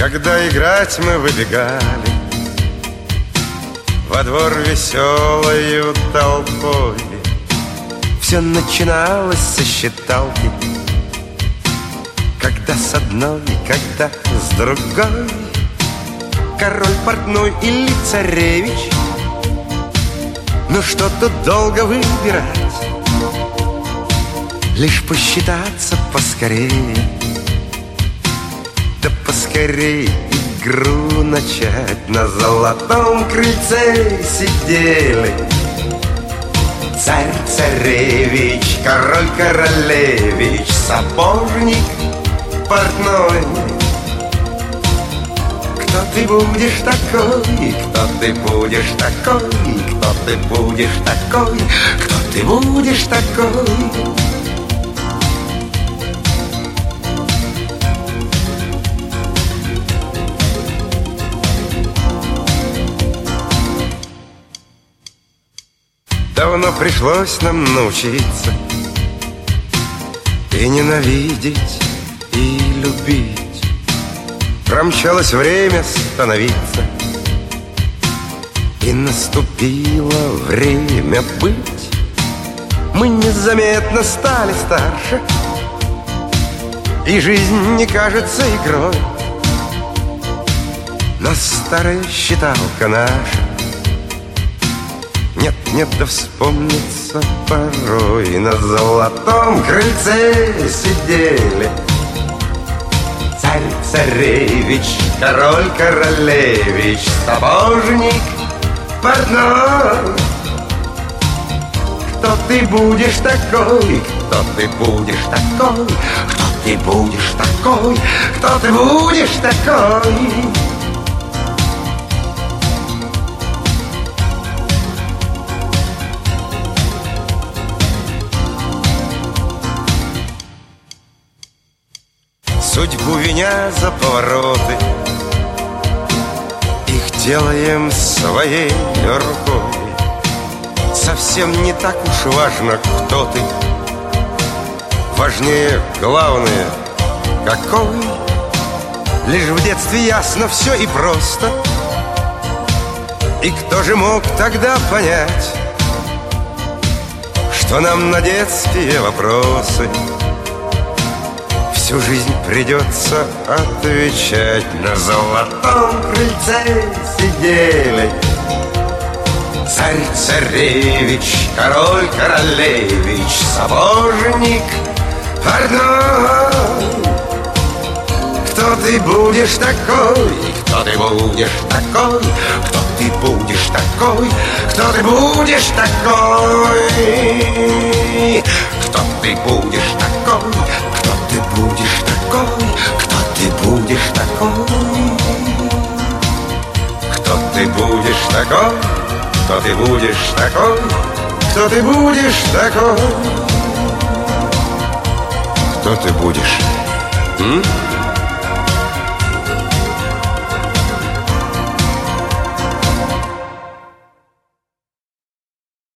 Когда играть мы выбегали во двор веселою толпой, все начиналось со считалки, когда с одной, когда с другой. Король портной или царевич, ну что тут долго выбирать, лишь посчитаться поскорее, да поскорее игру начать. На золотом крыльце сидели царь-царевич, король-королевич, сапожник портной. Кто ты будешь такой? Кто ты будешь такой? Кто ты будешь такой? Кто ты будешь такой? Давно пришлось нам научиться и ненавидеть, и любить. Промчалось время становиться, и наступило время быть. Мы незаметно стали старше, и жизнь не кажется игрой. Но старая считалка наша нет-нет, да вспомнится порой. На золотом крыльце сидели царь-царевич, король-королевич, сапожник портной. Кто ты будешь такой? Кто ты будешь такой? Кто ты будешь такой? Кто ты будешь такой? Судьбу виня за повороты, их делаем своей рукой. Совсем не так уж важно, кто ты, важнее главное, какой. Лишь в детстве ясно все и просто. И кто же мог тогда понять, что нам на детские вопросы всю жизнь придется отвечать. На золотом крыльце сидели царь-царевич, король-королевич, сапожник портной. Кто ты будешь такой? Кто ты будешь такой? Кто ты будешь такой? Кто ты будешь такой? Кто ты будешь такой? Кто ты будешь такой? Кто ты будешь такой? Кто ты будешь такой? Кто ты будешь такой? Кто ты будешь такой? Кто ты будешь?